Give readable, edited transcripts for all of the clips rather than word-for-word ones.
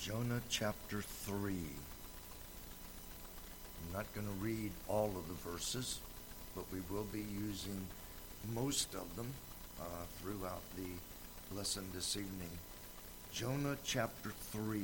Jonah chapter 3. I'm not going to read all of the verses, but we will be using most of them throughout the lesson this evening. Jonah chapter 3.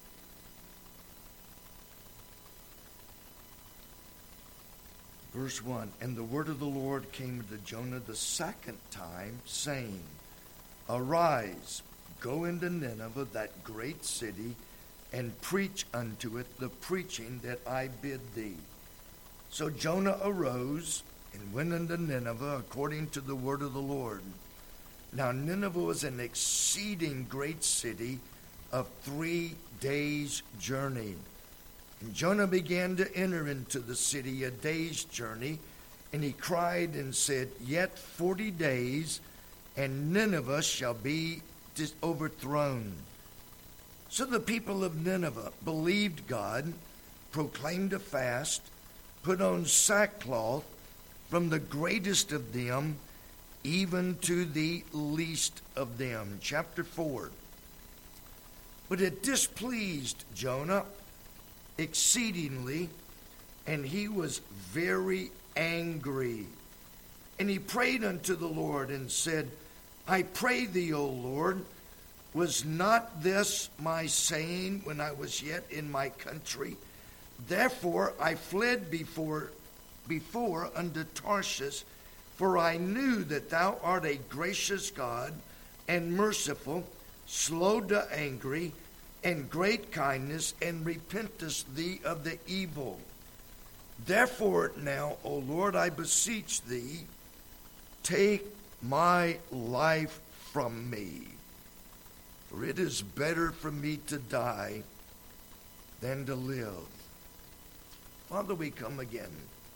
Verse 1, And the word of the Lord came to Jonah the second time, saying, Arise, go into Nineveh, that great city, and preach unto it the preaching that I bid thee. So Jonah arose and went into Nineveh according to the word of the Lord. Now Nineveh was an exceeding great city of 3 days' journey. And Jonah began to enter into the city a day's journey, and he cried and said, Yet 40 days, and Nineveh shall be overthrown. So the people of Nineveh believed God, proclaimed a fast, put on sackcloth, from the greatest of them even to the least of them. Chapter 4. But it displeased Jonah exceedingly, and he was very angry. And he prayed unto the Lord and said, I pray thee, O Lord, was not this my saying when I was yet in my country? Therefore I fled before unto Tarshish, for I knew that thou art a gracious God and merciful, slow to anger, and great kindness, and repentest thee of the evil. Therefore now, O Lord, I beseech thee, take my life from me. For it is better for me to die than to live. Father, we come again.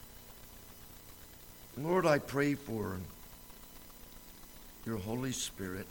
Lord, I pray for your Holy Spirit.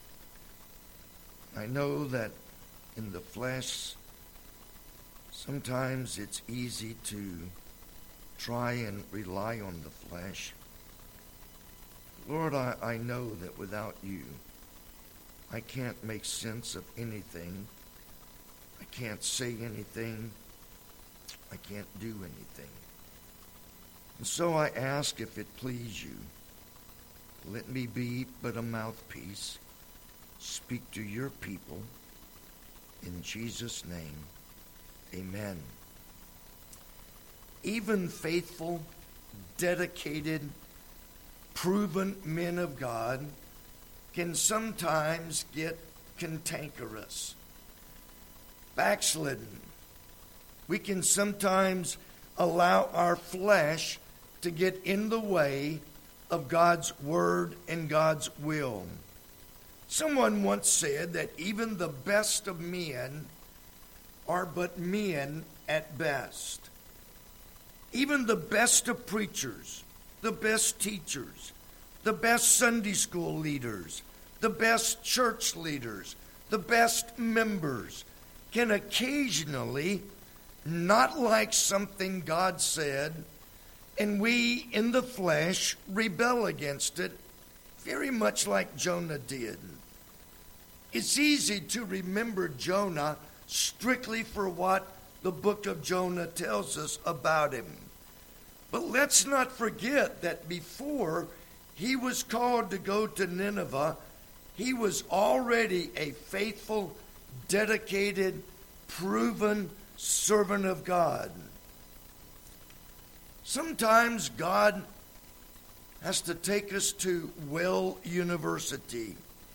I know that in the flesh, sometimes it's easy to try and rely on the flesh. Lord, I know that without you, I can't make sense of anything. I can't say anything. I can't do anything. And so I ask, if it please you, let me be but a mouthpiece. Speak to your people. In Jesus' name, amen. Even faithful, dedicated, proven men of God can sometimes get cantankerous, backslidden. We can sometimes allow our flesh to get in the way of God's word and God's will. Someone once said that even the best of men are but men at best. Even the best of preachers, the best teachers, the best Sunday school leaders, the best church leaders, the best members can occasionally not like something God said, and we in the flesh rebel against it, very much like Jonah did. It's easy to remember Jonah strictly for what the book of Jonah tells us about him. But let's not forget that before he was called to go to Nineveh, he was already a faithful, dedicated, proven servant of God. Sometimes God has to take us to Well University.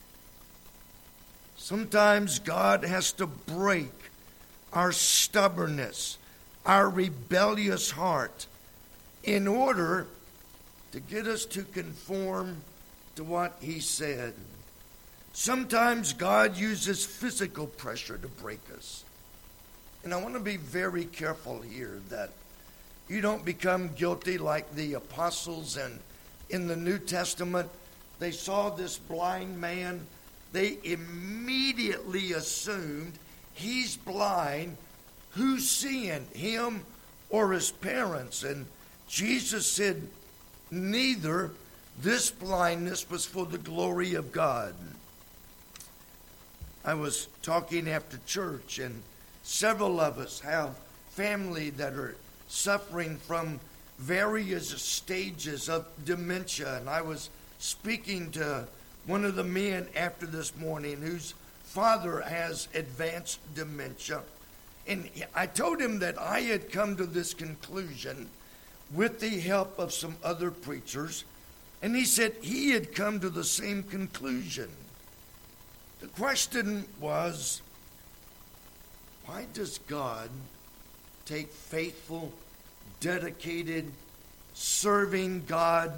Sometimes God has to break our stubbornness, our rebellious heart, in order to get us to conform to what he said. Sometimes God uses physical pressure to break us. And I want to be very careful here that you don't become guilty like the apostles. And in the New Testament, they saw this blind man. They immediately assumed he's blind. Who's seeing, him or his parents? And Jesus said, neither. This blindness was for the glory of God. I was talking after church, and several of us have family that are suffering from various stages of dementia. And I was speaking to one of the men after this morning whose father has advanced dementia. And I told him that I had come to this conclusion with the help of some other preachers. And he said he had come to the same conclusion. The question was, why does God take faithful, dedicated, serving God,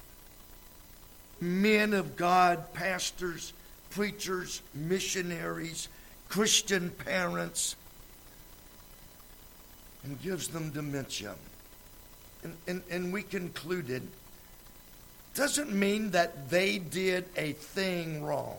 men of God, pastors, preachers, missionaries, Christian parents, and gives them dementia? And we concluded, doesn't mean that they did a thing wrong.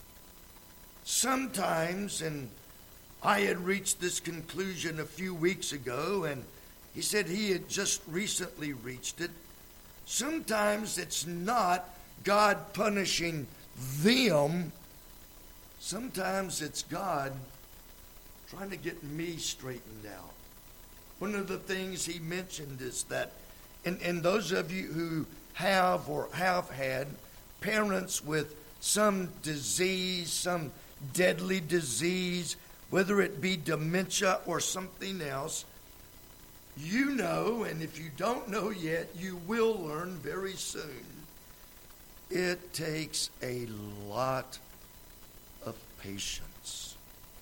Sometimes, and I had reached this conclusion a few weeks ago, and he said he had just recently reached it. Sometimes it's not God punishing them. Sometimes it's God trying to get me straightened out. One of the things he mentioned is that, and those of you who have or have had parents with some disease, some deadly disease, whether it be dementia or something else, you know, and if you don't know yet, you will learn very soon. It takes a lot of patience.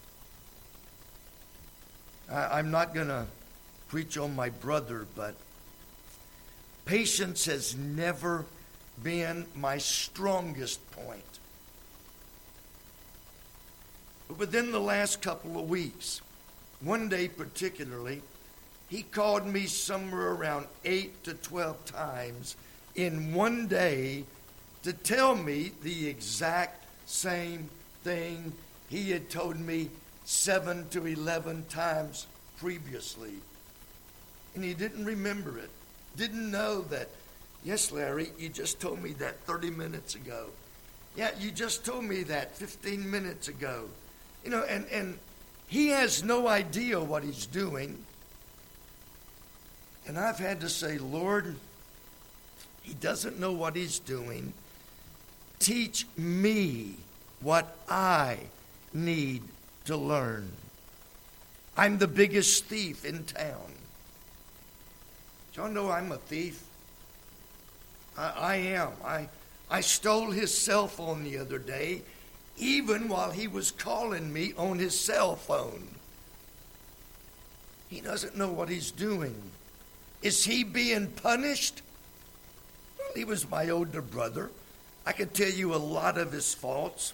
I'm not going to preach on my brother, but patience has never been my strongest point. But within the last couple of weeks, one day particularly, he called me somewhere around 8 to 12 times in one day to tell me the exact same thing he had told me 7 to 11 times previously. And he didn't remember it. Didn't know that, yes, Larry, you just told me that 30 minutes ago. Yeah, you just told me that 15 minutes ago. You know, and he has no idea what he's doing. And I've had to say, Lord, he doesn't know what he's doing. Teach me what I need to learn. I'm the biggest thief in town. Y'all know I'm a thief. I am. I stole his cell phone the other day, even while he was calling me on his cell phone. He doesn't know what he's doing. Is he being punished? Well, he was my older brother. I could tell you a lot of his faults.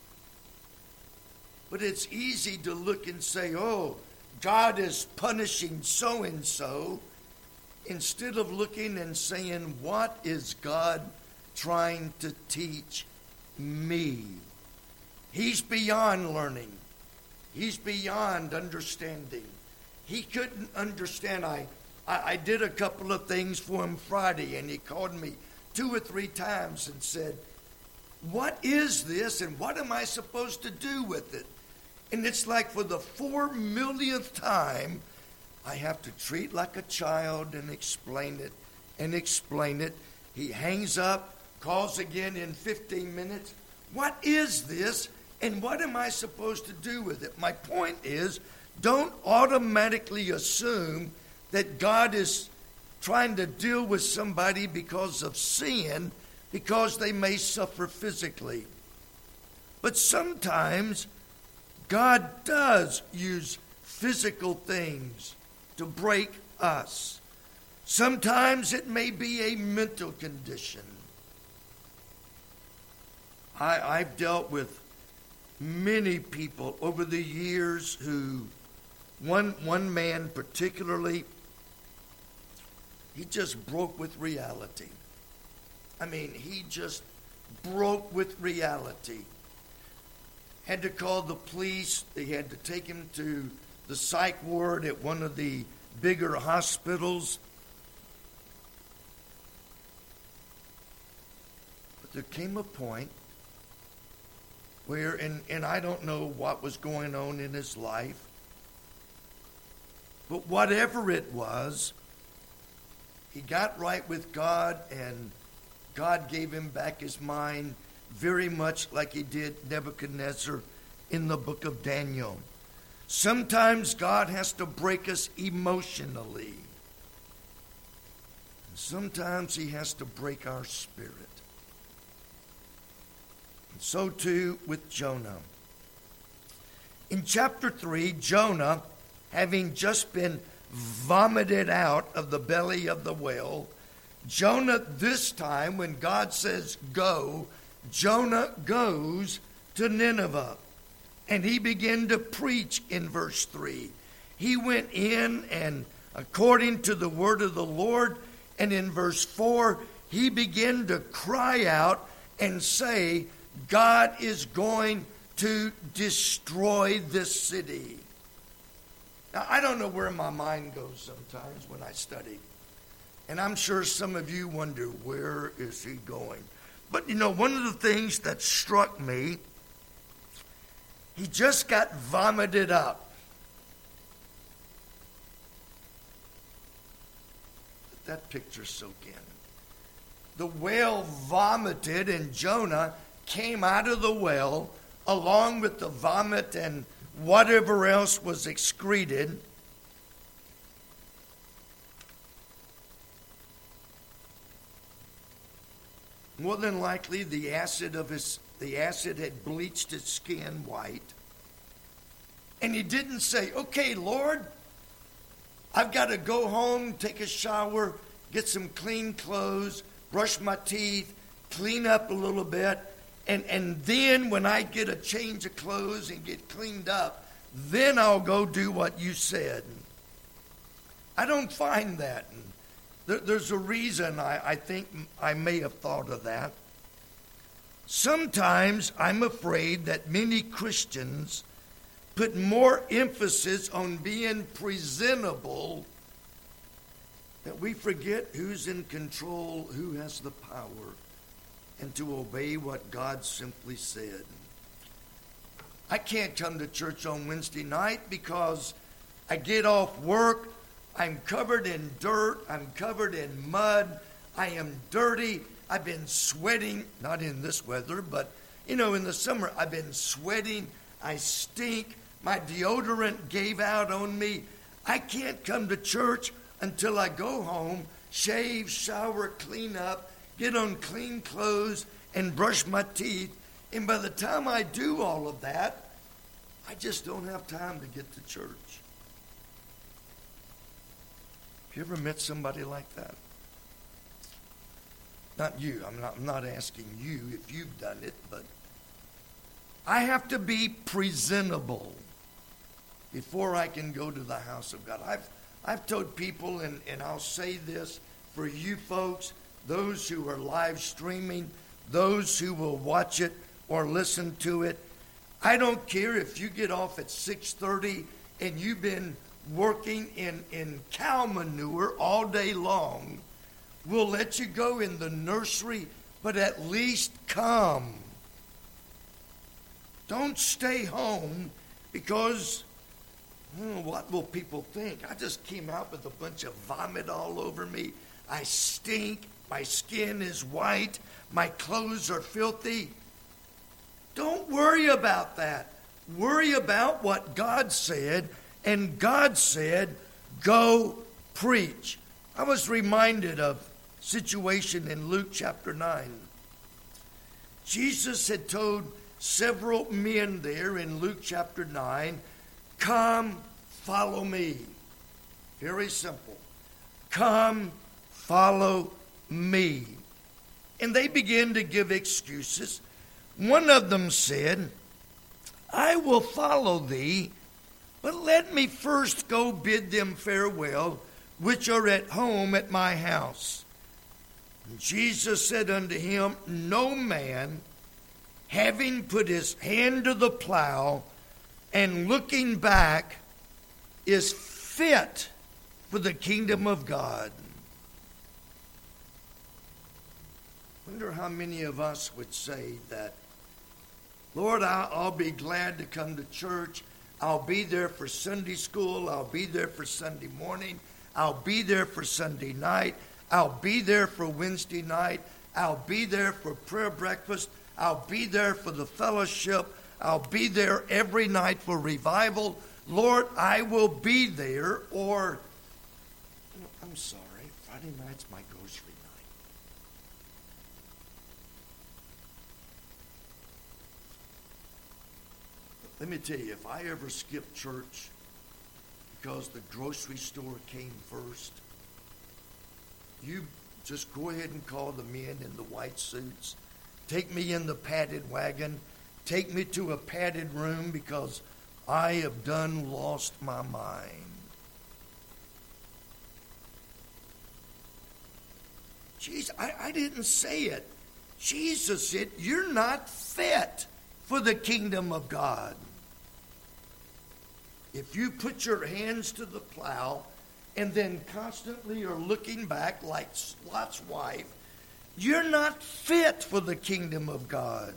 But it's easy to look and say, oh, God is punishing so-and-so, instead of looking and saying, what is God trying to teach me? He's beyond learning. He's beyond understanding. He couldn't understand. I did a couple of things for him Friday, and he called me 2 or 3 times and said, what is this, and what am I supposed to do with it? And it's like for the 4 millionth time, I have to treat like a child and explain it and explain it. He hangs up, calls again in 15 minutes. What is this, and what am I supposed to do with it? My point is, don't automatically assume that God is trying to deal with somebody because of sin, because they may suffer physically. But sometimes God does use physical things to break us. Sometimes it may be a mental condition. I've dealt with many people over the years who, one man particularly, he just broke with reality. I mean, he just broke with reality. Had to call the police. They had to take him to the psych ward at one of the bigger hospitals. But there came a point where, and I don't know what was going on in his life, but whatever it was, he got right with God, and God gave him back his mind very much like he did Nebuchadnezzar in the book of Daniel. Sometimes God has to break us emotionally. Sometimes he has to break our spirit. And so too with Jonah. In chapter 3, Jonah, having just been vomited out of the belly of the whale, Jonah this time, when God says go, Jonah goes to Nineveh. And he began to preach in verse 3. He went in and according to the word of the Lord, and in verse 4, he began to cry out and say, God is going to destroy this city. Now, I don't know where my mind goes sometimes when I study. And I'm sure some of you wonder, where is he going? But, one of the things that struck me, he just got vomited up. Let that picture soak in. The whale vomited, and Jonah came out of the whale along with the vomit and whatever else was excreted. More than likely, the acid had bleached his skin white. And he didn't say, okay, Lord, I've got to go home, take a shower, get some clean clothes, brush my teeth, clean up a little bit, and then when I get a change of clothes and get cleaned up, then I'll go do what you said. I don't find that. There's a reason I think I may have thought of that. Sometimes I'm afraid that many Christians put more emphasis on being presentable that we forget who's in control, who has the power, and to obey what God simply said. I can't come to church on Wednesday night because I get off work, I'm covered in dirt, I'm covered in mud, I am dirty, I've been sweating, not in this weather, but in the summer I've been sweating, I stink, my deodorant gave out on me. I can't come to church until I go home, shave, shower, clean up, get on clean clothes, and brush my teeth. And by the time I do all of that, I just don't have time to get to church. Have you ever met somebody like that? Not you. I'm not asking you if you've done it, but I have to be presentable before I can go to the house of God. I've told people, and I'll say this for you folks, those who are live streaming, those who will watch it or listen to it, I don't care if you get off at 6:30 and you've been working in cow manure all day long. We'll let you go in the nursery, but at least come. Don't stay home because, what will people think? I just came out with a bunch of vomit all over me. I stink. My skin is white. My clothes are filthy. Don't worry about that. Worry about what God said. And God said, go preach. I was reminded of a situation in Luke chapter 9. Jesus had told several men there in Luke chapter 9, come, follow me. Very simple. Come, follow me. And they began to give excuses. One of them said, I will follow thee, but let me first go bid them farewell, which are at home at my house. And Jesus said unto him, no man, having put his hand to the plow and looking back, is fit for the kingdom of God. I wonder how many of us would say that Lord, I'll be glad to come to church. I'll be there for Sunday school. I'll be there for Sunday morning. I'll be there for Sunday night. I'll be there for Wednesday night. I'll be there for prayer breakfast. I'll be there for the fellowship. I'll be there every night for revival. Lord, I will be there. Or, I'm sorry, Friday night's my grocery night. Let me tell you, if I ever skip church because the grocery store came first, you just go ahead and call the men in the white suits. Take me in the padded wagon. Take me to a padded room because I have done lost my mind. Jesus, I didn't say it. Jesus said, you're not fit for the kingdom of God. If you put your hands to the plow and then constantly are looking back like Lot's wife, you're not fit for the kingdom of God.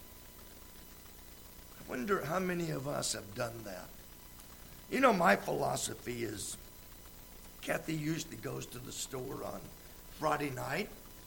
I wonder how many of us have done that. You know, my philosophy is, Kathy usually goes to the store on Friday night.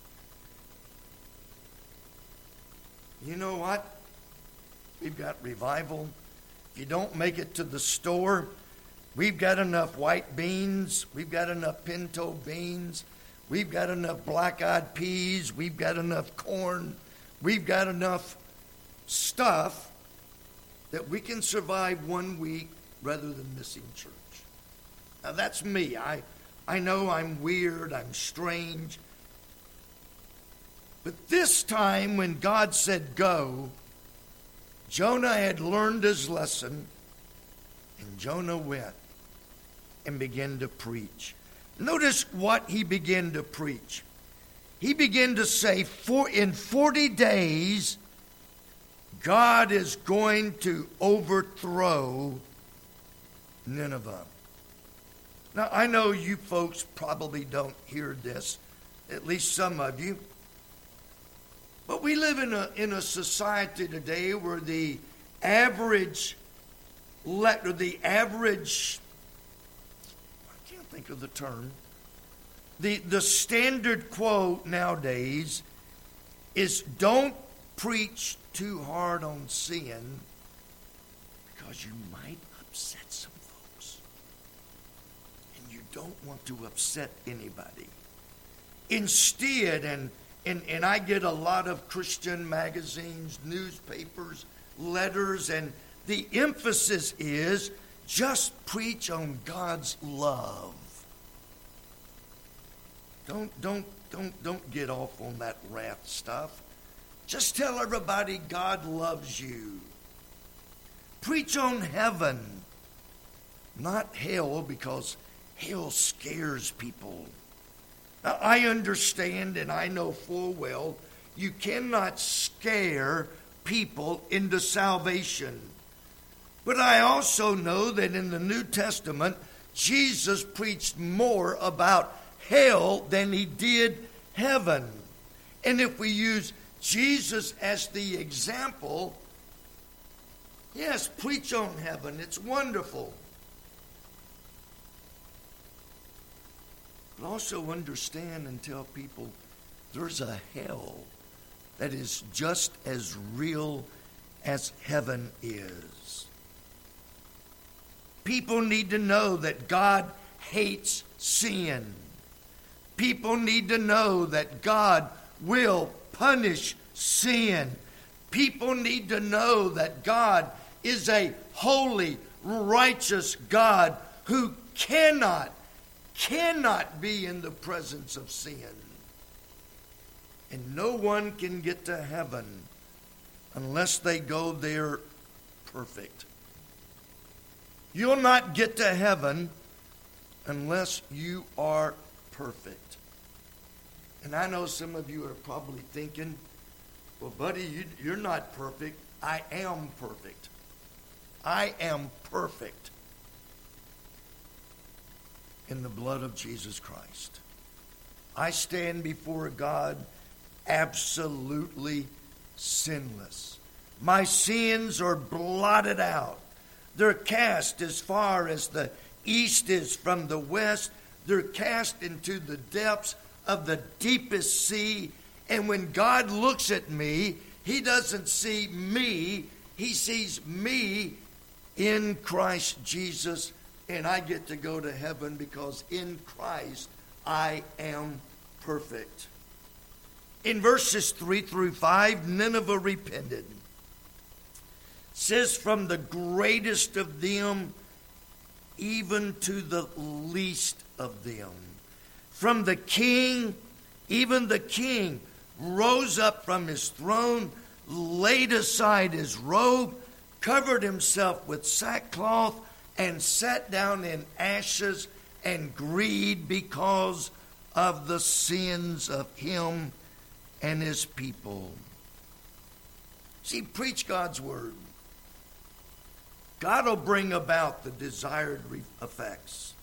You know what? We've got revival. If you don't make it to the store, we've got enough white beans. We've got enough pinto beans. We've got enough black-eyed peas. We've got enough corn. We've got enough stuff that we can survive 1 week rather than missing church. Now, that's me. I know I'm weird. I'm strange. But this time when God said go, Jonah had learned his lesson, and Jonah went and began to preach. Notice what he began to preach. He began to say, in 40 days, God is going to overthrow Nineveh. Now, I know you folks probably don't hear this, at least some of you. But we live in a society today where the average, I can't think of the term, the standard quote nowadays is don't preach too hard on sin because you might upset some folks. And you don't want to upset anybody. Instead, and I get a lot of Christian magazines, newspapers, letters, and the emphasis is just preach on God's love. Don't get off on that wrath stuff. Just tell everybody God loves you. Preach on heaven, not hell, because hell scares people. Now, I understand and I know full well you cannot scare people into salvation. But I also know that in the New Testament, Jesus preached more about hell than he did heaven. And if we use Jesus as the example, yes, preach on heaven. It's wonderful. But also understand and tell people there's a hell that is just as real as heaven is. People need to know that God hates sin. People need to know that God will punish sin. People need to know that God is a holy, righteous God who cannot be in the presence of sin. And no one can get to heaven unless they go there perfect. You'll not get to heaven unless you are perfect. And I know some of you are probably thinking, well, buddy, you're not perfect. I am perfect. I am perfect in the blood of Jesus Christ. I stand before God absolutely sinless. My sins are blotted out. They're cast as far as the east is from the west. They're cast into the depths of the deepest sea. And when God looks at me, He doesn't see me. He sees me in Christ Jesus. And I get to go to heaven because in Christ I am perfect. In verses 3 through 5, Nineveh repented. It says, from the greatest of them even to the least of them. From the king, even the king rose up from his throne, laid aside his robe, covered himself with sackcloth, and sat down in ashes and grieved because of the sins of him and his people. See, preach God's word. God will bring about the desired effects.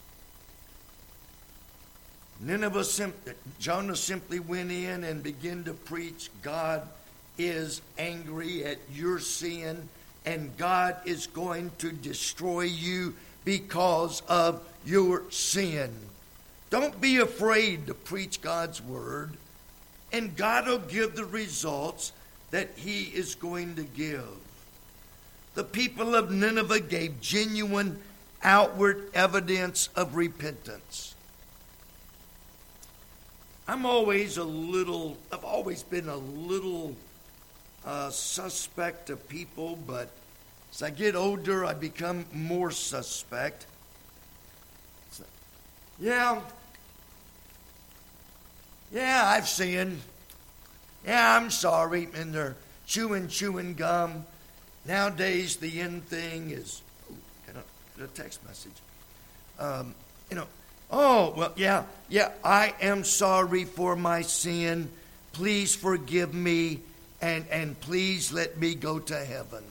Jonah simply went in and began to preach, God is angry at your sin, and God is going to destroy you because of your sin. Don't be afraid to preach God's word, and God will give the results that He is going to give. The people of Nineveh gave genuine outward evidence of repentance. I've always been a little suspect of people, but as I get older, I become more suspect. Yeah, I've sinned. Yeah, I'm sorry. And they're chewing gum. Nowadays, the end thing is, a text message. I am sorry for my sin. Please forgive me, and please let me go to heaven.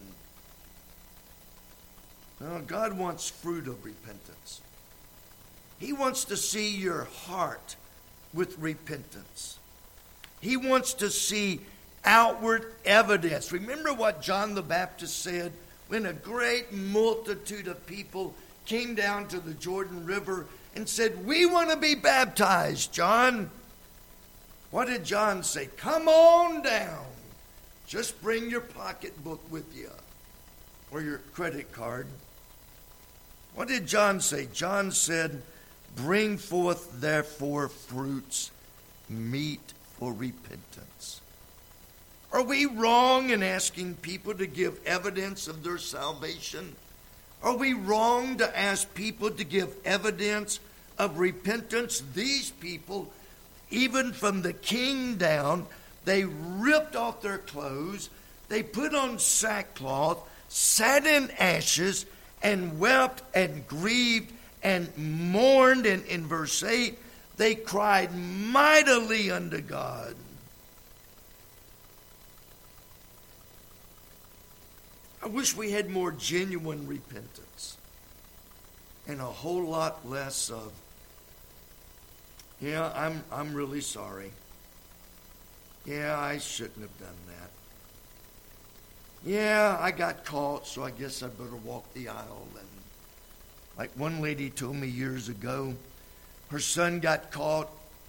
Well, God wants fruit of repentance. He wants to see your heart with repentance. He wants to see outward evidence. Remember what John the Baptist said when a great multitude of people came down to the Jordan River and said, we want to be baptized, John. What did John say? Come on down. Just bring your pocketbook with you or your credit card. What did John say? John said, bring forth therefore fruits meet for repentance. Are we wrong in asking people to give evidence of their salvation? Are we wrong to ask people to give evidence of repentance? These people, even from the king down, they ripped off their clothes, they put on sackcloth, sat in ashes, and wept and grieved and mourned. And in verse 8, they cried mightily unto God. I wish we had more genuine repentance and a whole lot less of, I'm really sorry. Yeah, I shouldn't have done that. Yeah, I got caught, so I guess I better walk the aisle. And like one lady told me years ago, her son got caught.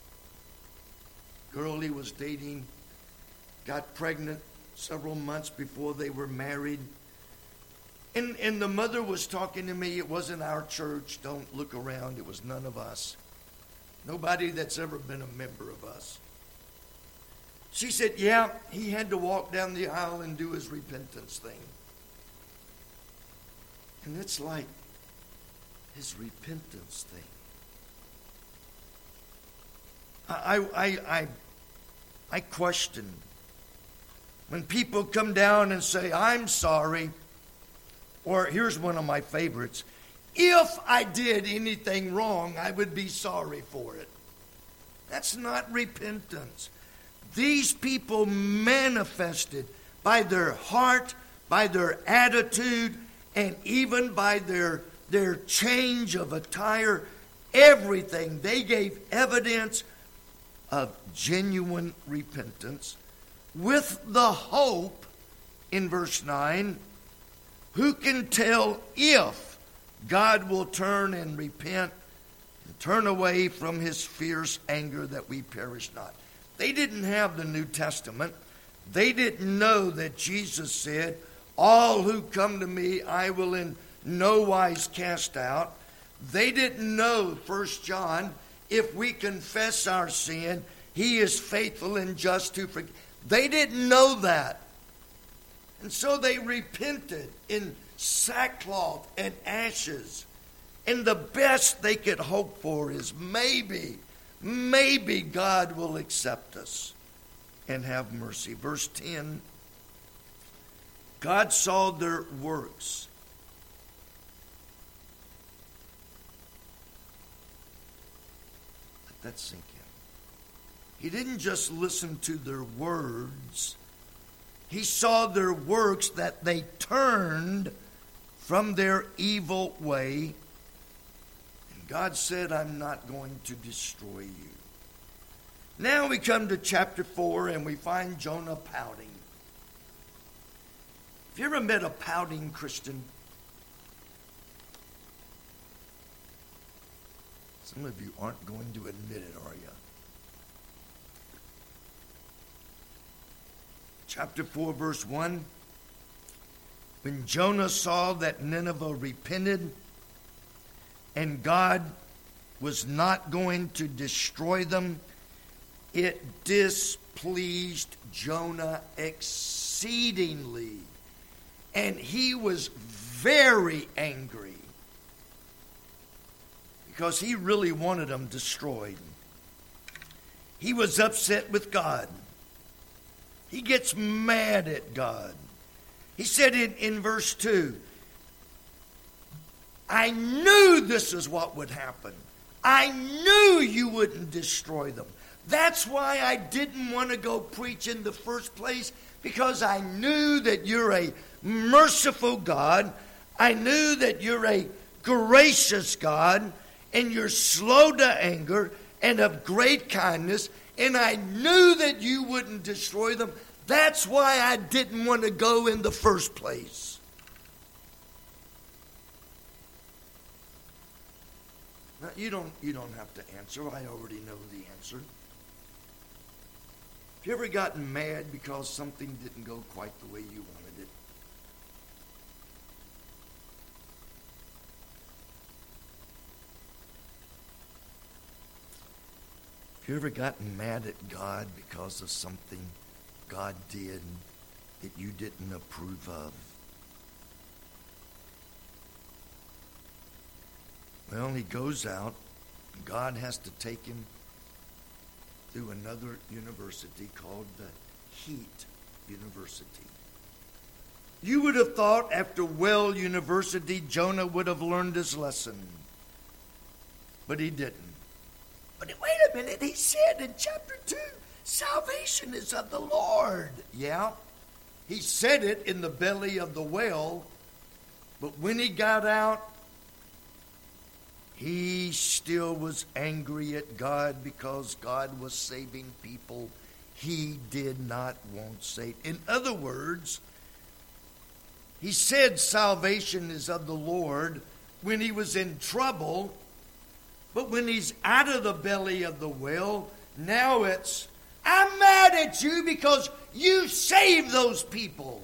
Girl he was dating got pregnant several months before they were married. And the mother was talking to me. It wasn't our church. Don't look around. It was none of us. Nobody that's ever been a member of us. She said, yeah, he had to walk down the aisle and do his repentance thing. And it's like his repentance thing. I question when people come down and say, I'm sorry. Or here's one of my favorites. If I did anything wrong, I would be sorry for it. That's not repentance. These people manifested by their heart, by their attitude, and even by their change of attire, everything. They gave evidence of genuine repentance with the hope in verse 9, who can tell if God will turn and repent and turn away from his fierce anger that we perish not? They didn't have the New Testament. They didn't know that Jesus said, all who come to me I will in no wise cast out. They didn't know, 1 John, if we confess our sin, he is faithful and just to forgive. They didn't know that. And so they repented in sackcloth and ashes. And the best they could hope for is maybe God will accept us and have mercy. Verse 10, God saw their works. Let that sink in. He didn't just listen to their words. He saw their works, that they turned from their evil way. And God said, I'm not going to destroy you. Now we come to chapter 4 and we find Jonah pouting. Have you ever met a pouting Christian? Some of you aren't going to admit it, are you? Chapter 4, verse 1. When Jonah saw that Nineveh repented and God was not going to destroy them, it displeased Jonah exceedingly. And he was very angry because he really wanted them destroyed. He was upset with God. He gets mad at God. He said in verse 2, I knew this is what would happen. I knew you wouldn't destroy them. That's why I didn't want to go preach in the first place, because I knew that you're a merciful God. I knew that you're a gracious God, and you're slow to anger and of great kindness, and I knew that you wouldn't destroy them. That's why I didn't want to go in the first place. Now, you don't have to answer. I already know the answer. Have you ever gotten mad because something didn't go quite the way you wanted it? Have you ever gotten mad at God because of something God did that you didn't approve of? Well, he goes out. God has to take him through another university called the Heat University. You would have thought after Well University, Jonah would have learned his lesson. But he didn't. But wait a minute, he said in chapter 2, salvation is of the Lord. Yeah, he said it in the belly of the whale, but when he got out, he still was angry at God because God was saving people he did not want saved. In other words, he said salvation is of the Lord when he was in trouble, but when he's out of the belly of the whale, now it's, I'm mad at you because you saved those people.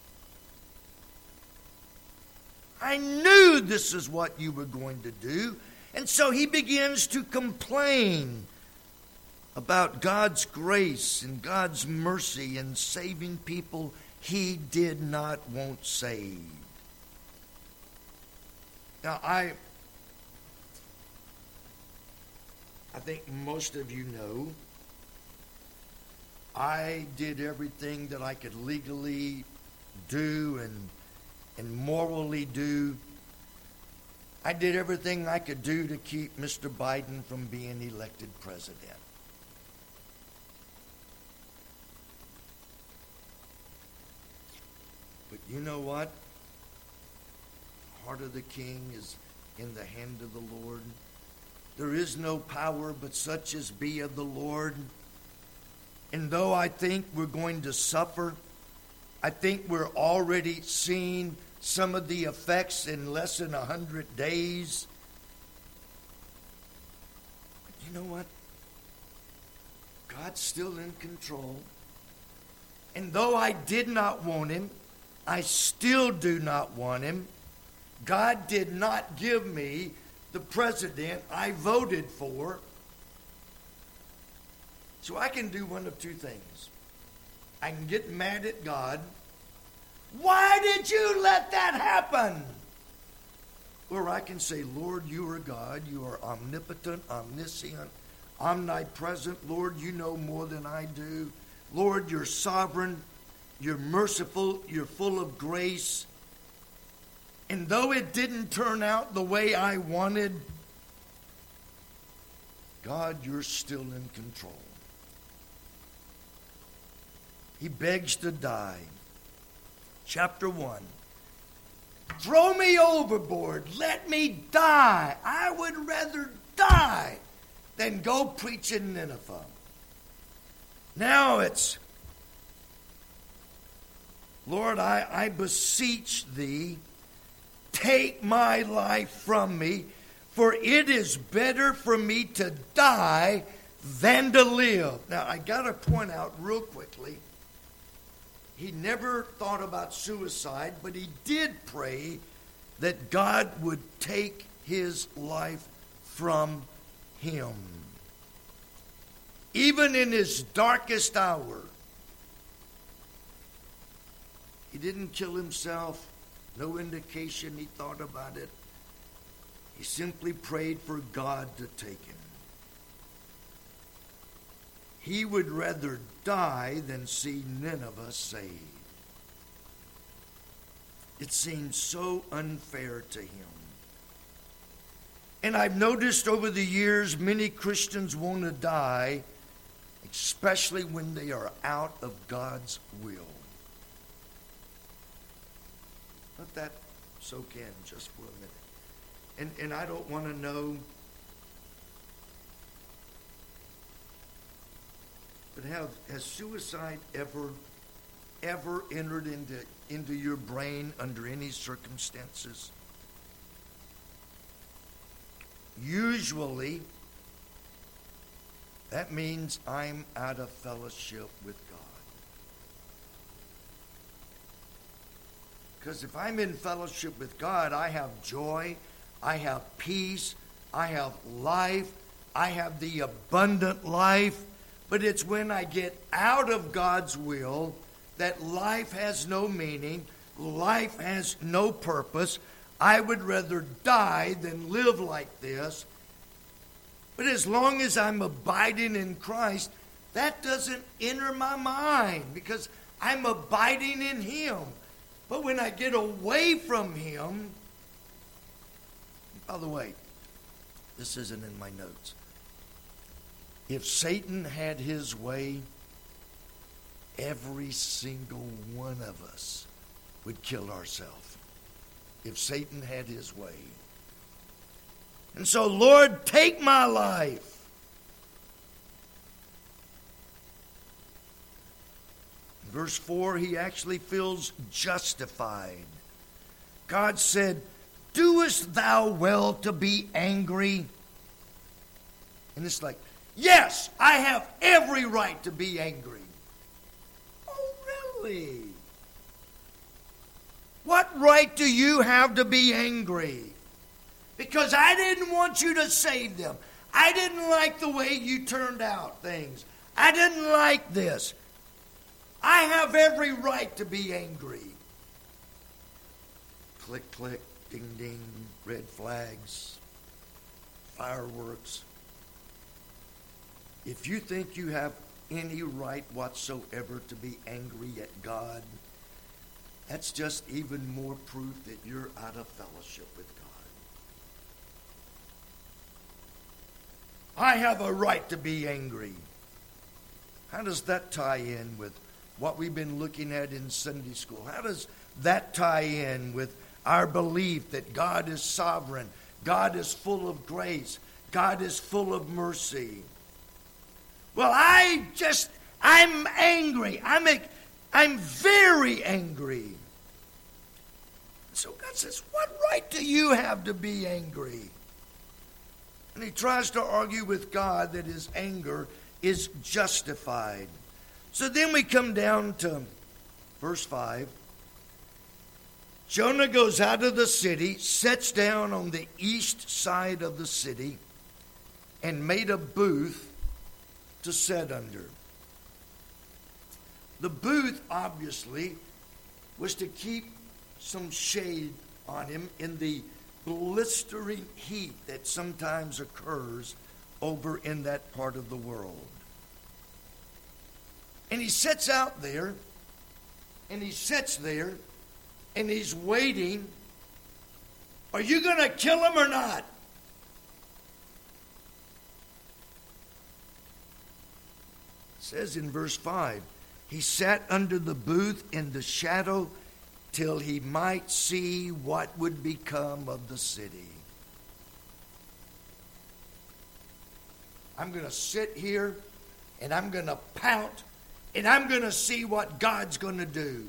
I knew this is what you were going to do. And so he begins to complain about God's grace and God's mercy in saving people he did not want saved. Now, I think most of you know I did everything that I could legally do and morally do. I did everything I could do to keep Mr. Biden from being elected president. But you know what? The heart of the king is in the hand of the Lord. There is no power but such as be of the Lord. And though I think we're going to suffer, I think we're already seeing some of the effects in less than 100 days. But you know what? God's still in control. And though I did not want him, I still do not want him. God did not give me the president I voted for. So I can do one of two things. I can get mad at God. Why did you let that happen? Or I can say, Lord, you are God. You are omnipotent, omniscient, omnipresent. Lord, you know more than I do. Lord, you're sovereign. You're merciful. You're full of grace. And though it didn't turn out the way I wanted, God, you're still in control. He begs to die. Chapter 1. Throw me overboard. Let me die. I would rather die than go preach in Nineveh. Now it's, Lord, I beseech thee, take my life from me, for it is better for me to die than to live. Now, I got to point out real quickly, he never thought about suicide, but he did pray that God would take his life from him. Even in his darkest hour, he didn't kill himself. No indication he thought about it. He simply prayed for God to take him. He would rather die than see Nineveh saved. It seems so unfair to him. And I've noticed over the years many Christians want to die, especially when they are out of God's will. Let that soak in just for a minute. And I don't want to know, but has suicide ever entered into your brain under any circumstances? Usually, that means I'm out of fellowship with God. Because if I'm in fellowship with God, I have joy, I have peace, I have life, I have the abundant life. But it's when I get out of God's will that life has no meaning, life has no purpose. I would rather die than live like this. But as long as I'm abiding in Christ, that doesn't enter my mind because I'm abiding in him. But when I get away from him, by the way, this isn't in my notes. If Satan had his way, every single one of us would kill ourselves. If Satan had his way. And so, Lord, take my life. Verse 4, he actually feels justified. God said, doest thou well to be angry? And it's like, yes, I have every right to be angry. Oh, really? What right do you have to be angry? Because I didn't want you to save them. I didn't like the way you turned out things. I didn't like this. I have every right to be angry. Click, click, ding, ding, red flags, fireworks. If you think you have any right whatsoever to be angry at God, that's just even more proof that you're out of fellowship with God. I have a right to be angry. How does that tie in with what we've been looking at in Sunday school? How does that tie in with our belief that God is sovereign, God is full of grace, God is full of mercy? Well, I'm angry. I'm very angry. So God says, what right do you have to be angry? And he tries to argue with God that his anger is justified. So then we come down to verse 5. Jonah goes out of the city, sits down on the east side of the city, and made a booth to sit under. The booth, obviously, was to keep some shade on him in the blistering heat that sometimes occurs over in that part of the world. And he sits out there, and he sits there, and he's waiting. Are you going to kill him or not? It says in verse 5, he sat under the booth in the shadow till he might see what would become of the city. I'm going to sit here, and I'm going to pout, and I'm going to see what God's going to do.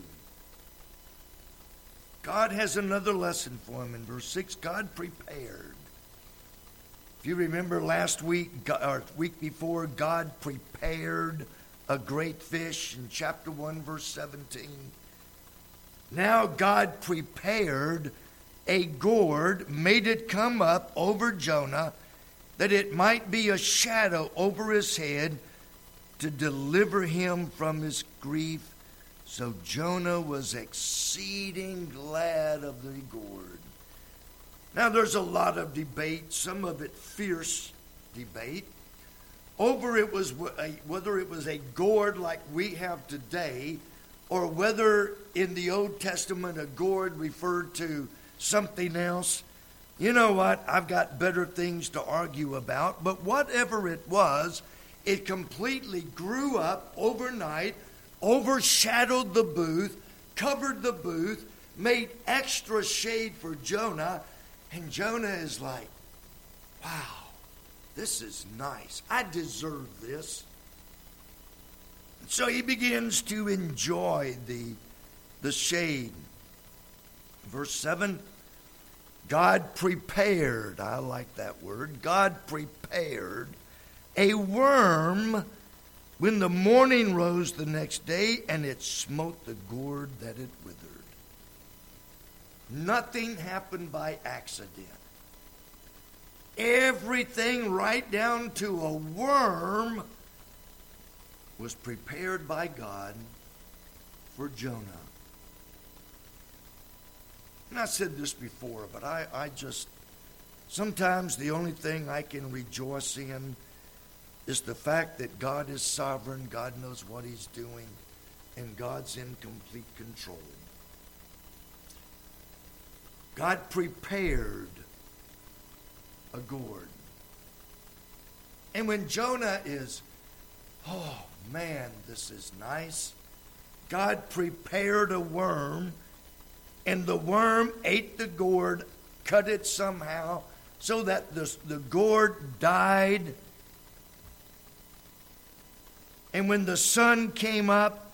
God has another lesson for him in verse 6. God prepared. If you remember last week, or week before, God prepared a great fish in chapter 1, verse 17. Now God prepared a gourd, made it come up over Jonah, that it might be a shadow over his head to deliver him from his grief. So Jonah was exceeding glad of the gourd. Now there's a lot of debate, some of it fierce debate, over it was whether it was a gourd like we have today, or whether in the Old Testament a gourd referred to something else. You know what? I've got better things to argue about. But whatever it was, it completely grew up overnight, overshadowed the booth, covered the booth, made extra shade for Jonah. And Jonah is like, wow, this is nice. I deserve this. So he begins to enjoy the shade. Verse 7, God prepared, I like that word, God prepared a worm when the morning rose the next day, and it smote the gourd that it withered. Nothing happened by accident. Everything, right down to a worm, was prepared by God for Jonah. And I said this before, but I just, sometimes the only thing I can rejoice in is the fact that God is sovereign, God knows what he's doing, and God's in complete control. God prepared a gourd. And when Jonah is, oh man, this is nice, God prepared a worm, and the worm ate the gourd, cut it somehow, so that the gourd died. And when the sun came up,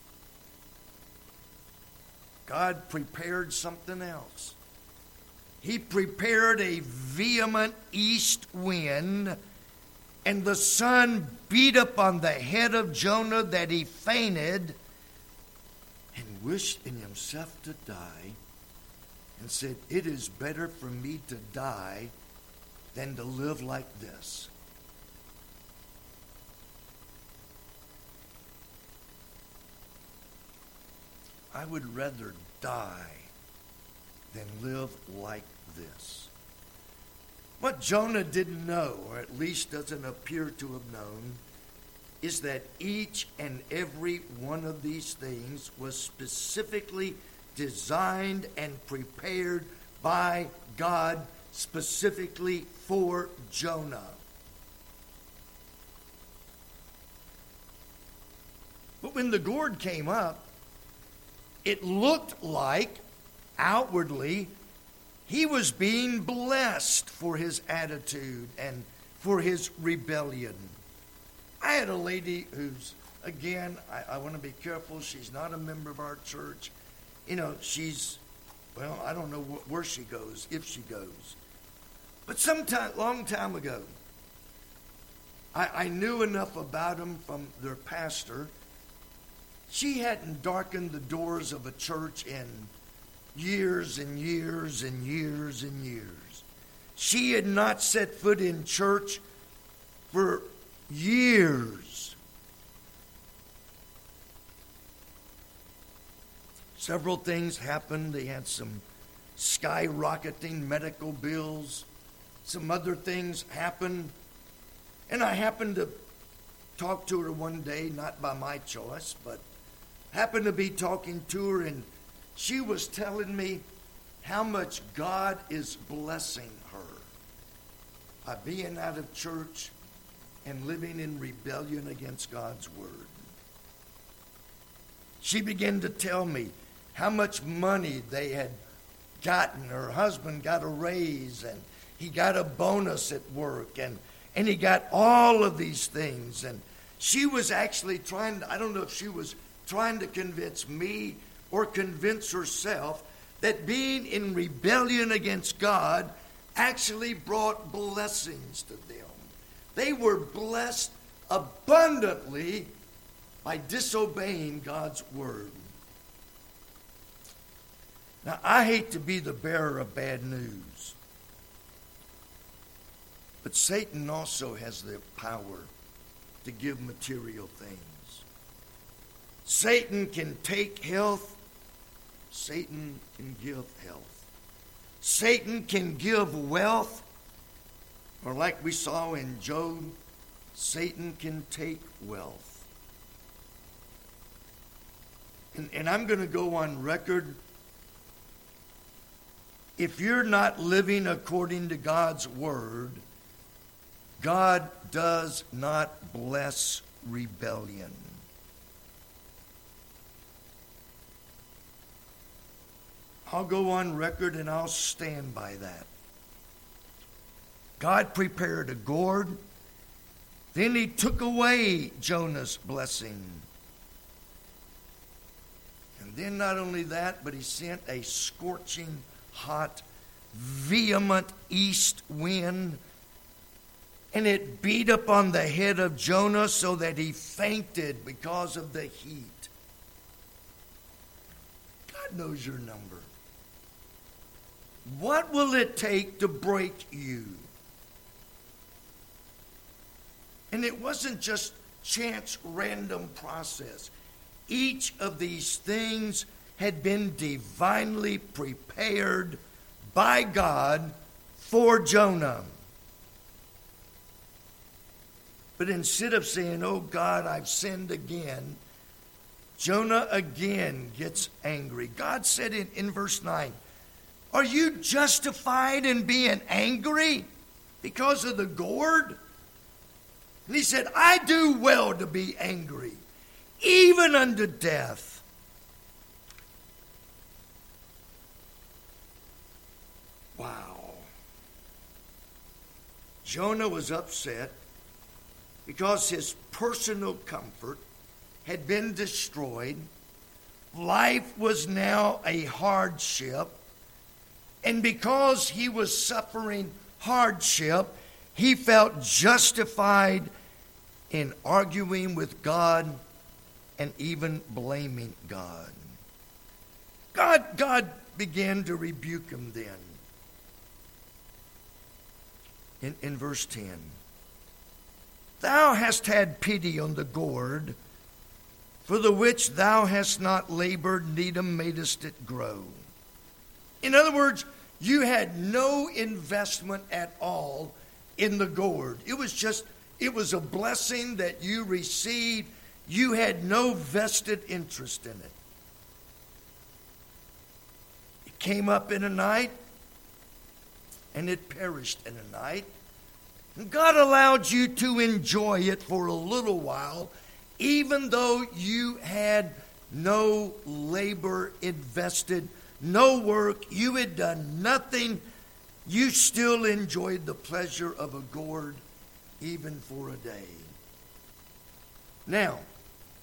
God prepared something else. He prepared a vehement east wind, and the sun beat upon the head of Jonah that he fainted and wished in himself to die, and said, it is better for me to die than to live like this. I would rather die than live like this. What Jonah didn't know, or at least doesn't appear to have known, is that each and every one of these things was specifically designed and prepared by God specifically for Jonah. But when the gourd came up, it looked like, outwardly, he was being blessed for his attitude and for his rebellion. I had a lady whose again, I want to be careful. She's not a member of our church. You know, well, I don't know where she goes, if she goes. But long time ago, I knew enough about them from their pastor. She hadn't darkened the doors of a church in years and years and years and years. She had not set foot in church for years. Several things happened. They had some skyrocketing medical bills. Some other things happened. And I happened to talk to her one day, not by my choice, but happened to be talking to her, and she was telling me how much God is blessing her by being out of church and living in rebellion against God's word. She began to tell me how much money they had gotten. Her husband got a raise, and he got a bonus at work, and he got all of these things. And she was actually I don't know if she was trying to convince me or convince herself that being in rebellion against God actually brought blessings to them. They were blessed abundantly by disobeying God's word. Now, I hate to be the bearer of bad news, but Satan also has the power to give material things. Satan can take health. Satan can give health. Satan can give wealth. Or like we saw in Job, Satan can take wealth. And I'm going to go on record. If you're not living according to God's word, God does not bless rebellion. I'll go on record and I'll stand by that. God prepared a gourd. Then he took away Jonah's blessing. And then not only that, but he sent a scorching, hot, vehement east wind. And it beat upon the head of Jonah so that he fainted because of the heat. God knows your number. What will it take to break you? And it wasn't just chance, random process. Each of these things had been divinely prepared by God for Jonah. But instead of saying, "Oh God, I've sinned again," Jonah again gets angry. God said in verse 9, "Are you justified in being angry because of the gourd?" And he said, "I do well to be angry, even unto death." Wow. Jonah was upset because his personal comfort had been destroyed. Life was now a hardship. And because he was suffering hardship, he felt justified in arguing with God and even blaming God. God began to rebuke him then. In verse 10, "Thou hast had pity on the gourd, for the which thou hast not labored, neither madest it grow." In other words, you had no investment at all in the gourd. It was a blessing that you received. You had no vested interest in it. It came up in a night, and it perished in a night. And God allowed you to enjoy it for a little while, even though you had no labor invested, no work, you had done nothing. You still enjoyed the pleasure of a gourd even for a day. Now,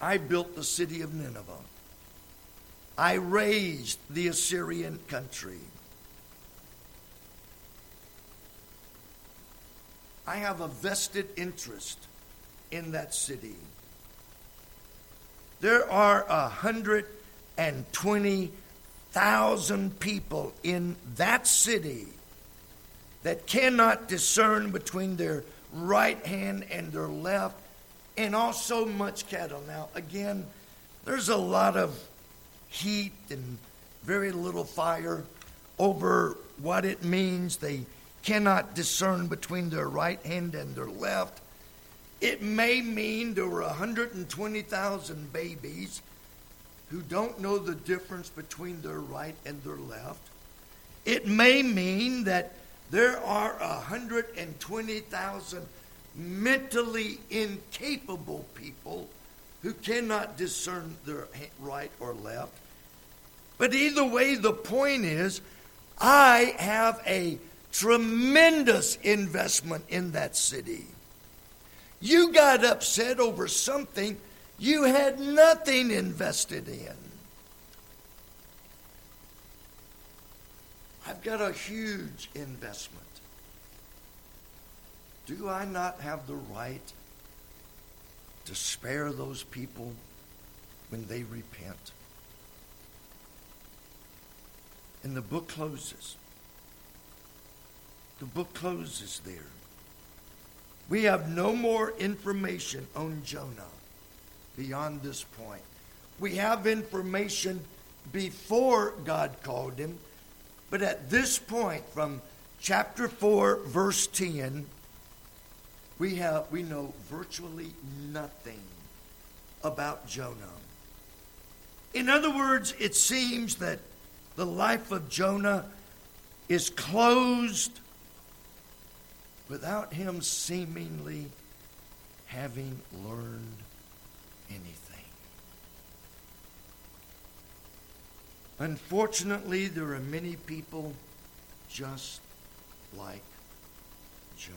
I built the city of Nineveh. I raised the Assyrian country. I have a vested interest in that city. There are 120,000 people in that city that cannot discern between their right hand and their left, and also much cattle. Now, again, there's a lot of heat and very little fire over what it means. They cannot discern between their right hand and their left. It may mean there were 120,000 babies who don't know the difference between their right and their left. It may mean that there are 120,000 mentally incapable people who cannot discern their right or left. But either way, the point is, I have a tremendous investment in that city. You got upset over something you had nothing invested in. I've got a huge investment. Do I not have the right to spare those people when they repent? And the book closes. The book closes there. We have no more information on Jonah beyond this point. We have information before God called him, but at this point, from chapter 4, verse 10, we know virtually nothing about Jonah. In other words, it seems that the life of Jonah is closed without him seemingly having learned anything. Unfortunately, there are many people just like Jonah.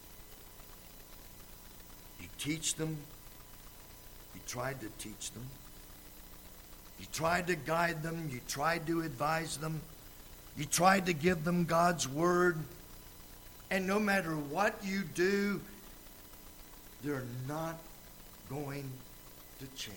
You teach them. You tried to teach them. You tried to guide them. You tried to advise them. You tried to give them God's word. And no matter what you do, they're not going to change.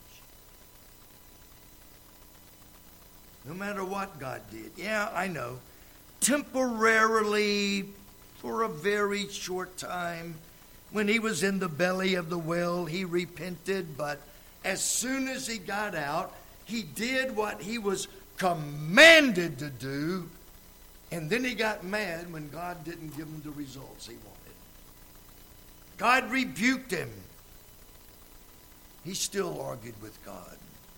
No matter what God did. Yeah, I know. Temporarily, for a very short time, when he was in the belly of the whale, he repented. But as soon as he got out, he did what he was commanded to do. And then he got mad when God didn't give him the results he wanted. God rebuked him. He still argued with God.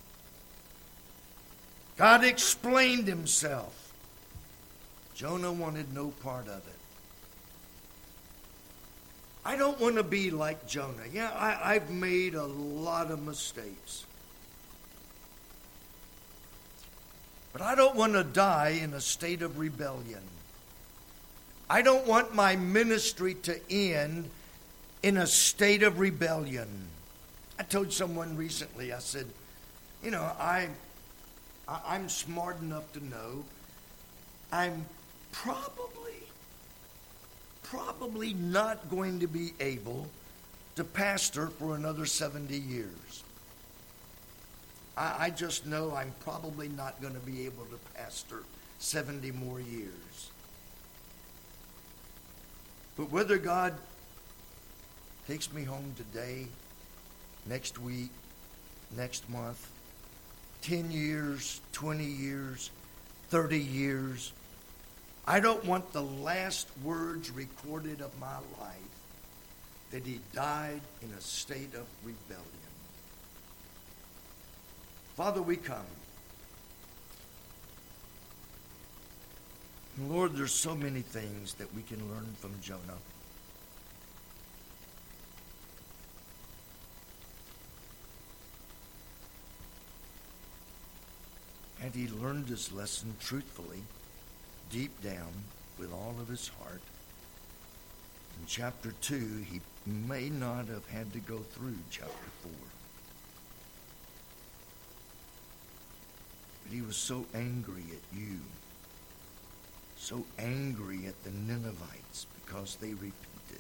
God explained himself. Jonah wanted no part of it. I don't want to be like Jonah. Yeah, I've made a lot of mistakes. But I don't want to die in a state of rebellion. I don't want my ministry to end in a state of rebellion. I told someone recently, I said, you know, I'm smart enough to know I'm probably not going to be able to pastor for another 70 years. I just know I'm probably not going to be able to pastor 70 more years. But whether God takes me home today, next week, next month, 10 years, 20 years, 30 years, I don't want the last words recorded of my life that he died in a state of rebellion. Father, we come. And Lord, there's so many things that we can learn from Jonah. And he learned his lesson truthfully, deep down, with all of his heart. In chapter 2, he may not have had to go through chapter 4. he was so angry at you, so angry at the Ninevites because they repented,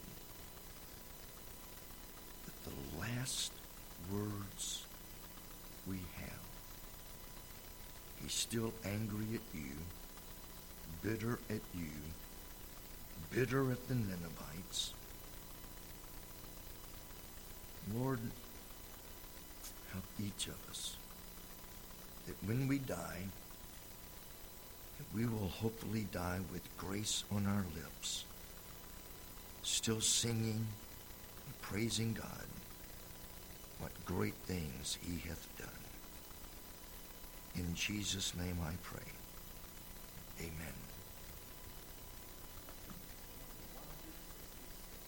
that the last words we have, he's still angry at you, bitter at you, bitter at the Ninevites. Lord, help each of us that when we die, that we will hopefully die with grace on our lips, still singing and praising God, what great things he hath done. In Jesus' name I pray. Amen.